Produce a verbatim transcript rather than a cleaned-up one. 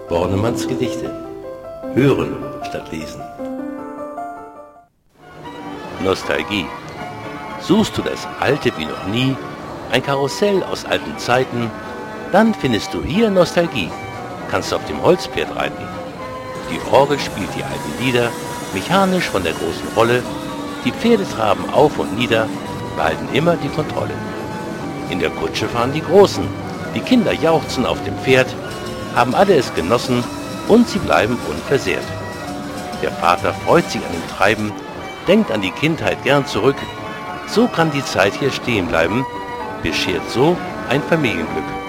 Bornemanns Gedichte. Hören statt lesen. Nostalgie. Suchst du das Alte wie noch nie, ein Karussell aus alten Zeiten, dann findest du hier Nostalgie. Kannst auf dem Holzpferd reiten. Die Orgel spielt die alten Lieder, mechanisch von der großen Rolle. Die Pferde traben auf und nieder, behalten immer die Kontrolle. In der Kutsche fahren die Großen, die Kinder jauchzen auf dem Pferd, haben alle es genossen und sie bleiben unversehrt. Der Vater freut sich an dem Treiben, denkt an die Kindheit gern zurück. So kann die Zeit hier stehen bleiben, beschert so ein Familienglück.